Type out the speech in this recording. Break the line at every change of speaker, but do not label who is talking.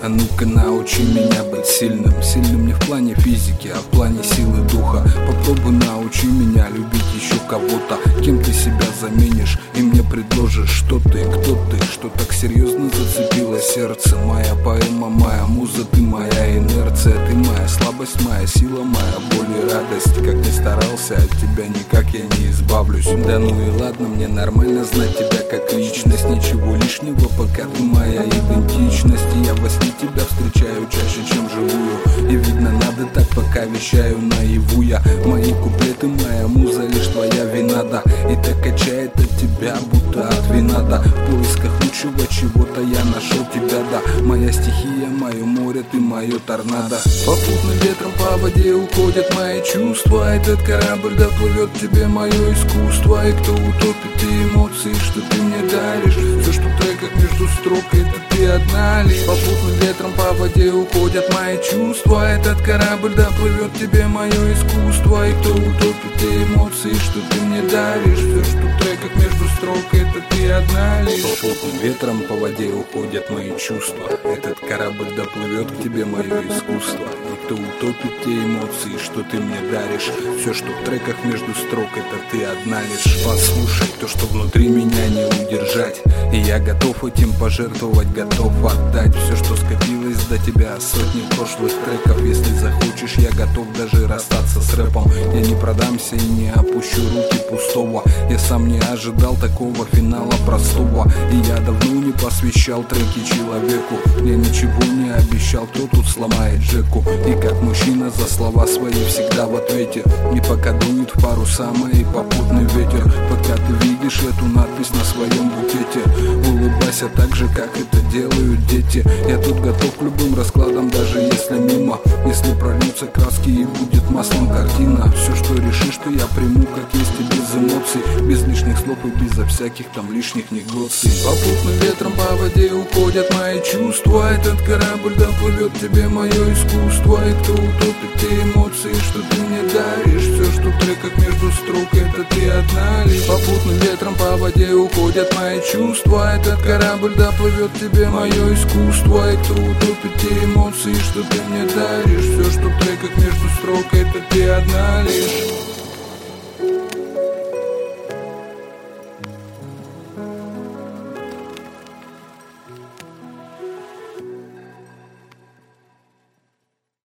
А ну-ка научи меня быть сильным. Сильным не в плане физики, а в плане силы духа. Попробуй научи меня любить еще кого-то, кем ты себя заменишь и мне предложишь. Что ты, кто ты, что так серьезно зацепило сердце? Моя поэма, моя муза, ты моя инерция. Ты моя слабость, моя сила, моя боль и радость. Как ни старался, от тебя никак я не избавлюсь. Да ну и ладно, мне нормально знать тебя как личность. Ничего лишнего, пока ты моя идентичность. И я во сне тебя встречаю чаще, чем живую. И видно, надо так, пока вещаю наяву я. Мои куплеты, моя муза, лишь твоя вина, да. И так качает от тебя, будто от вина, да. В поисках лучшего чего-то я нашел тебя, да. Моя стихия, мое море, ты мое торнадо. Попутным ветром по воде уходят мои чувства. Этот корабль доплывет к тебе мое искусство. И кто утопит те эмоции, что ты мне даришь? Все, что в треках между строк, это ты одна лишь. Попутным ветром по воде уходят мои чувства. Этот корабль доплывет к тебе мое искусство. И кто утопит те эмоции, что ты мне даришь? Все, что в треках между строк, это ты одна лишь. Попутным ветром по воде уходят мои чувства. Этот корабль доплывет к тебе мое искусство. И кто утопит те эмоции, что ты мне даришь? Все, что в треках между строк, это ты одна лишь. Послушай то, что внутри меня не удержать. И я готов этим пожертвовать, готов отдать все, что скопилось до тебя, сотни прошлых треков. Если захочешь, я готов даже расстаться с рэпом. Я не продамся и не опущу руки пустого. Я сам не ожидал такого финала простого. И я давно не посвящал треки человеку. Я ничего не обещал, кто тут сломает Джеку. И как мужчина за слова свои всегда в ответе. И пока дует в паруса мои попутный ветер, пока ты видишь эту надпись на своем букете, улыбайся так же, как это делают дети. Я тут готов к любым раскладам, даже если мимо. Если прольются краски и будет маслом картина. Все, что решишь, что я приму, как есть, и без эмоций, без лишних слов и безо всяких там лишних негоций. Попутным ветром по воде уходят мои чувства. Этот корабль доплывет к тебе мое искусство. И кто утопит те эмоции, что ты мне даришь? Все, что в треках между строк, это ты одна лишь. Попутным ветром по воде уходят мои чувства. Этот корабль доплывет к тебе мое искусство. И кто утопит те эмоции, что ты мне даришь? Все, что в треках между строк, это ты одна лишь.